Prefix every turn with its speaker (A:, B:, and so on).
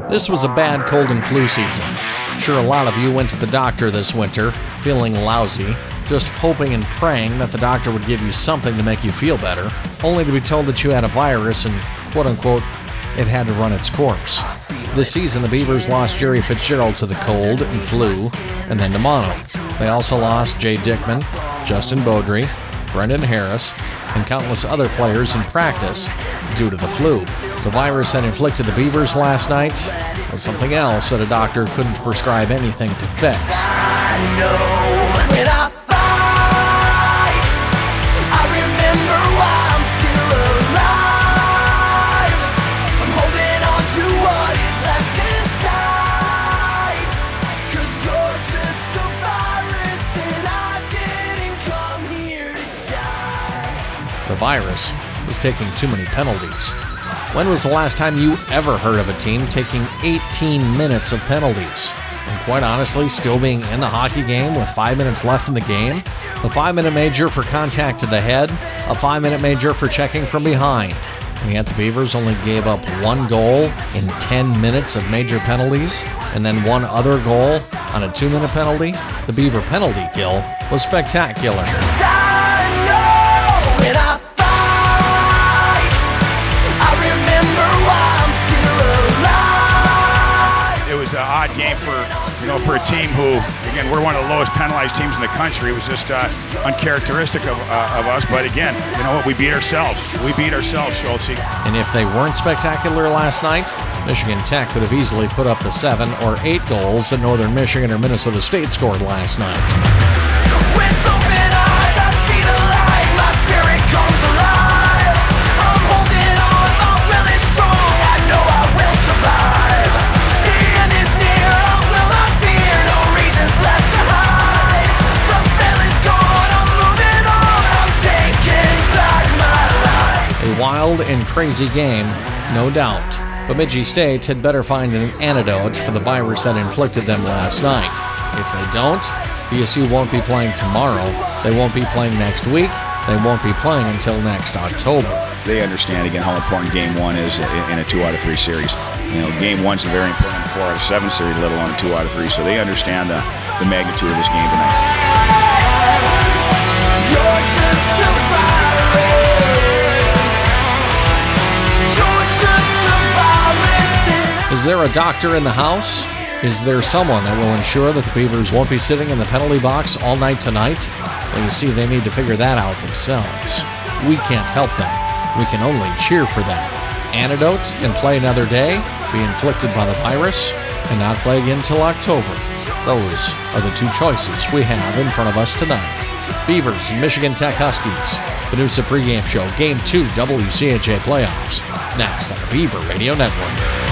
A: This was a bad cold and flu season. I'm sure a lot of you went to the doctor this winter, feeling lousy, just hoping and praying that the doctor would give you something to make you feel better, only to be told that you had a virus and, quote-unquote, it had to run its course. This season, the Beavers lost Jerry Fitzgerald to the cold and flu, and then to mono. They also lost Jay Dickman, Justin Beaudry, Brendan Harris, and countless other players in practice due to the flu. The virus that inflicted the Beavers last night was something else that a doctor couldn't prescribe anything to fix.
B: I know when I fight, I remember why I'm still alive. I'm holding on to what is left inside, 'cause you're just a virus and I didn't come here to die.
A: The virus was taking too many penalties. When was the last time you ever heard of a team taking 18 minutes of penalties? And quite honestly, still being in the hockey game with 5 minutes left in the game? A 5-minute major for contact to the head, a 5-minute major for checking from behind. And yet the Beavers only gave up 1 goal in 10 minutes of major penalties, and then 1 other goal on a 2-minute penalty. The Beaver penalty kill was spectacular.
B: I know when I fight, I remember why I'm still alive.
C: It was an odd game for a team who, again, we're one of the lowest penalized teams in the country. It was just uncharacteristic of us. But again, you know what? We beat ourselves. We beat ourselves, Schultz.
A: And if they weren't spectacular last night, Michigan Tech could have easily put up the 7 or 8 goals that Northern Michigan or Minnesota State scored last night.
B: With open eyes, I see the light. My spirit comes alive. I'm holding on, I'm really strong. I know I will survive. The end is near, I will not fear. No reasons left to hide. The veil is gone, I'm moving on. I'm taking back my life.
A: A wild and crazy game, no doubt. Bemidji State had better find an antidote for the virus that inflicted them last night. If they don't, BSU won't be playing tomorrow, they won't be playing next week, they won't be playing until next October.
D: They understand, again, how important Game 1 is in a 2 out of 3 series. Game 1's a very important 4 out of 7 series, let alone a 2 out of 3, so they understand the magnitude of this game tonight.
B: You're just a virus. You're just a virus.
A: Is there a doctor in the house? Is there someone that will ensure that the Beavers won't be sitting in the penalty box all night tonight? Well, you see, they need to figure that out themselves. We can't help them. We can only cheer for them. Antidote and play another day, be inflicted by the virus, and not play again till October. Those are the 2 choices we have in front of us tonight. Beavers and Michigan Tech Huskies. The Noosa pregame show, Game 2 WCHA playoffs. Next on the Beaver Radio Network.